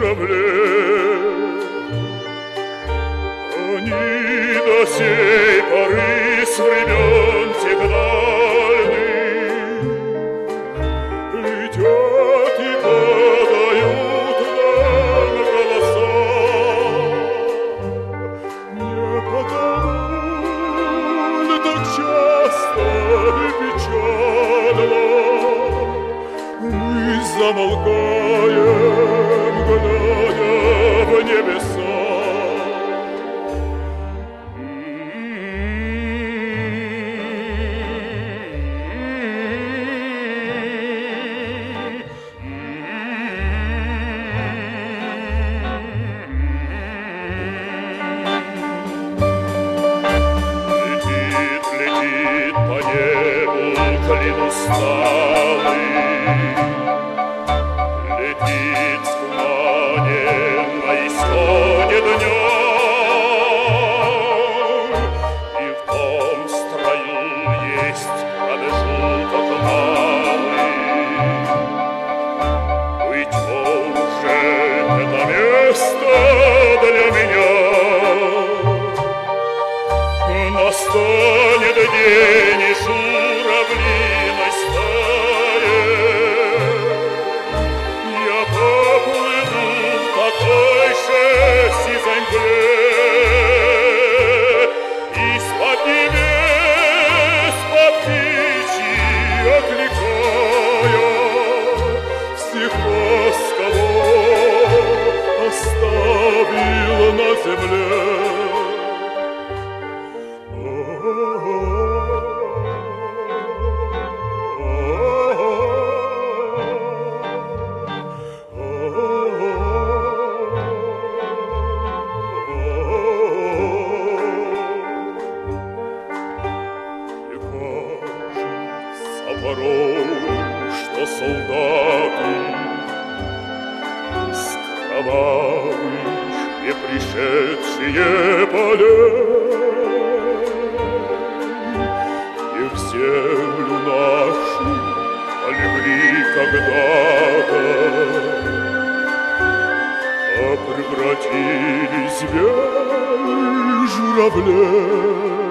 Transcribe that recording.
журавлей. Они до сей поры с времен тех дальних летят и подают нам голоса. Не потому ли так часто и печально мы замолкаем, глядя в небеса? Летит по небу клин усталый, летит в тумане на исходе дня, и в том строю есть промежуток малый. Быть может, это место для меня. Настанет день, и журавлиной стае я поплыву в такой же сизой мгле, из-под небес по птичьи окликая всех вас, кого оставил на земле. Порой, что солдаты с кровавых не пришедшие полей и в землю нашу полегли когда-то, а превратились в белых журавлей.